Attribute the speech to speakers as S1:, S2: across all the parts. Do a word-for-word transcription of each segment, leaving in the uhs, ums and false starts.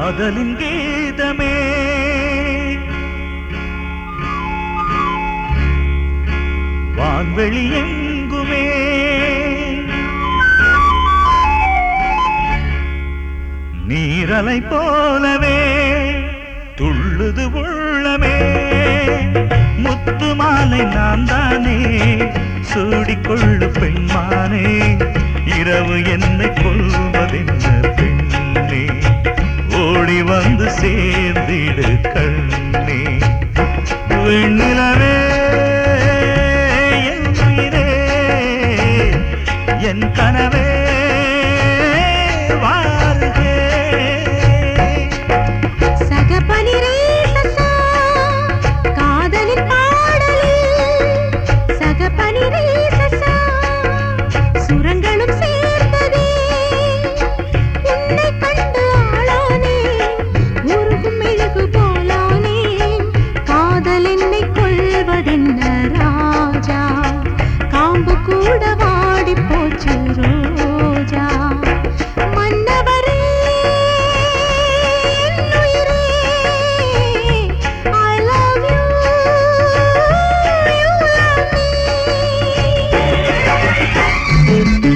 S1: காதலின் கீதமே வான்வெளி எங்குமே நீரலை போலவே துள்ளுது உள்ளமே முத்து மாலை நான் தானே சூடிக்கொள்ளு பெண்மானே இரவு என்னை கொள்வதென்ன பெண்ணே ஓடி வந்து சேர்ந்திடு கண்ணே வெண்ணிலவே என் உயிரே என் கனவே வாருகே
S2: சகபனிரே சசா காதலின் பாடலில் சகபனிரே சசா சுரங்களும் சேர்ந்ததே உன்னை கண்டு ஆளானே உருகும் மெழுகு போலானே காதல் என்னை கொள்வதென்ன ராஜா காம்பு கூட வாடி போச்சு ரோஜா மன்னவரே என் உயிரே I love you you love me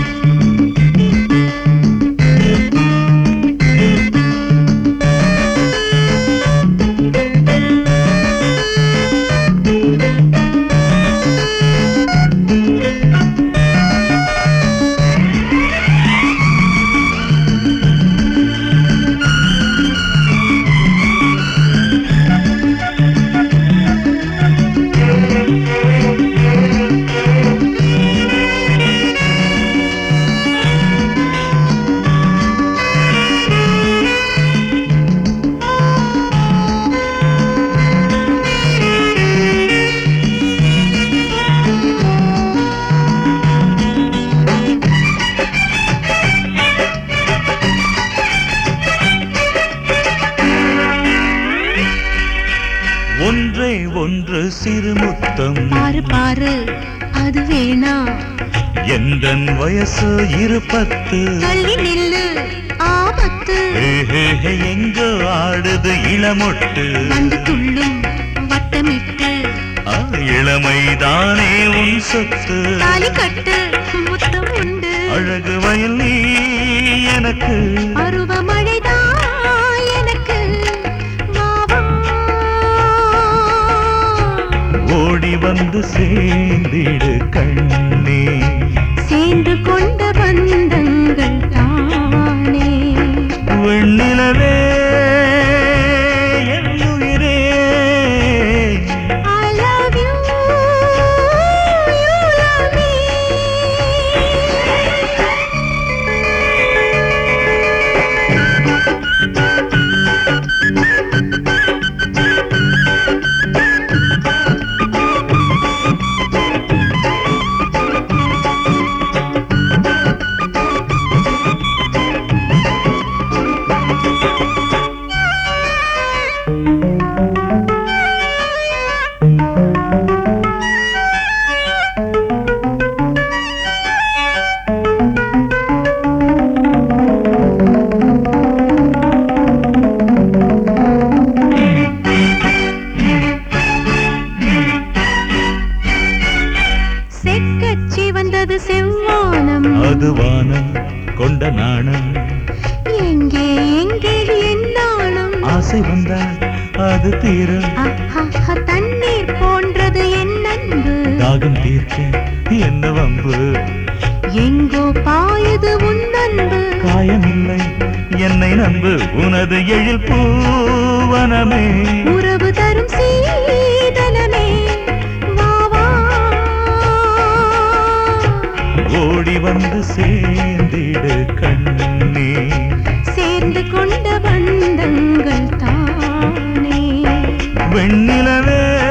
S1: ஒன்றே ஒன்று சிறுமுத்தம்
S2: பாரு பாரு அது வேணா
S1: எந்தன் வயசு இருபத்து
S2: தள்ளி நில்லு ஆபத்து
S1: ஏஹே எங்கோ ஆடுது இளமொட்டு
S2: வந்து துள்ளும் வட்டமிட்டு
S1: ஆ, இளமைதானே உன் சொத்து
S2: தாலி கட்டு முத்தம் உண்டு
S1: அழகு வயல் நீ எனக்கு
S2: பருவமழைதான் எனக்கு வா வா
S1: ஓடி வந்து சேர்ந்திடு கண்ணே
S2: சேர்ந்து கொண்ட பந்தங்கள் தானே
S1: வெண்ணிலவே என் உயிரே
S2: I love you you love me செக்கச்சி வந்தது செவ்வானம்
S1: அது வானம் கொண்ட நாணம்
S2: எங்கே எங்கே என் நாணம்
S1: ஆசை வந்தால் அது தீரும்
S2: ஆஹா, தண்ணீர் போன்றது என் அன்பு
S1: தாகம் தீர்க்க என்ன வம்பு
S2: எங்கோ பாயுது உன் அன்பு
S1: காயமில்லை என்னை நம்பு உனது எழில் பூவனமே
S2: உறவு தரும் சீதனமே வா வா
S1: ஓடி வந்து சேர்ந்திடு கண்ணே
S2: சேர்ந்து கொண்ட பந்தங்கள் தானே
S1: வெண்ணிலவே